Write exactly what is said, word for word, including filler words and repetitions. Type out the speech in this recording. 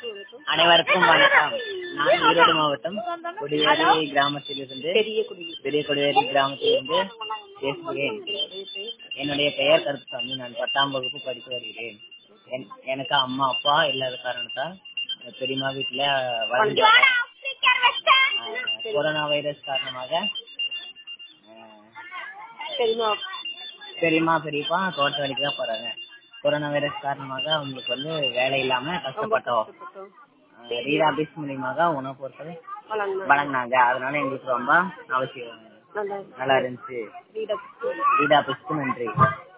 அனைவருக்கும் வணக்கம். நான் ஈரோடு மாவட்டம் கொடிவேரி கிராமத்திலிருந்து பெரிய கொடிவேரி கிராமத்திலிருந்து பேசுகிறேன். என்னுடைய பெயர் கருப்புசாமி. நான் பத்தாம் வகுப்பு படித்து வருகிறேன். எனக்கு அம்மா அப்பா இல்லாத காரணத்தால் பெரியமா வீட்டுல வளர்ந்து கொரோனா வைரஸ் காரணமாக பெரியமா பெரியப்பா தோட்ட வேலைக்கு தான் போறாங்க. கொரோனா வைரஸ் காரணமாக அவங்களுக்கு வந்து வேலை இல்லாம கஷ்டப்பட்டோம். ரீட் ஆபீஸ் மூலியமாக உணவு பொருட்கள் வழங்கினாங்க. அதனால எங்களுக்கு ரொம்ப அவசியம் நல்லா இருந்துச்சு. ரீட் ஆபீஸ்க்கு நன்றி.